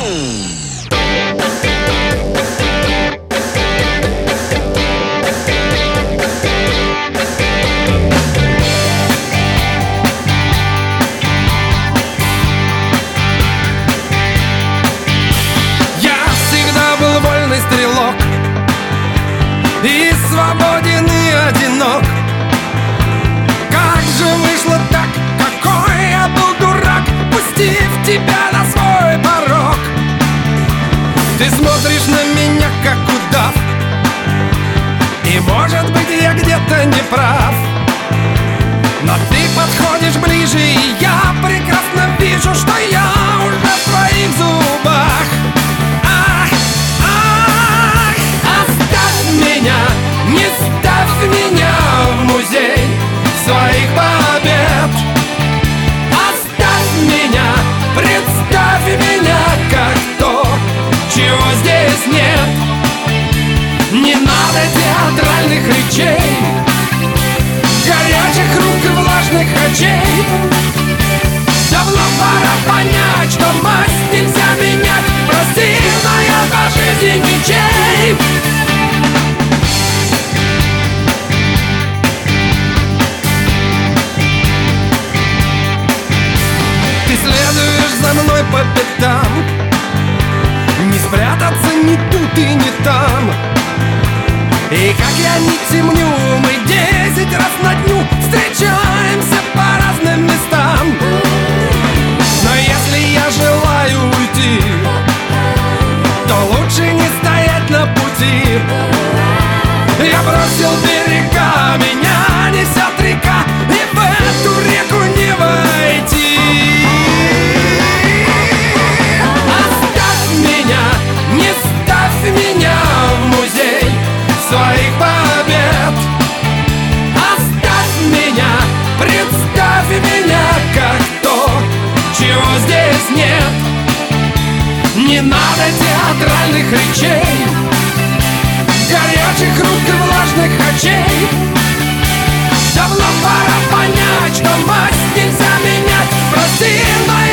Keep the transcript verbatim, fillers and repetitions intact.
Стрелок и свободен и одинок. Как же вышло так, какой я был дурак, пустив тебя на свой порог. Ты смотришь на меня, как удав, и может быть я где-то не прав, но ты подходишь ближе, и я прекрасно вижу, что я уже в твоих зубах. Не ставь меня в музей своих побед. Оставь меня, представь меня как то, чего здесь нет. Не надо театральных речей, горячих рук и влажных очей. Давно пора понять, что масть нельзя менять. Прости, но я по жизни ничей. За мной по пятам, не спрятаться ни тут и ни там. И как я не темню, мы десять раз на дню встречаемся по разным местам. Но если я желаю уйти, то лучше не стоять на пути. Я бросил берега, меня несет река, и в эту реку не войти. Не ставь меня в музей своих побед. Оставь меня, представь меня как то, чего здесь нет. Не надо театральных речей, горячих рук и влажных очей. Давно пора понять, что масть нельзя менять. Прости, но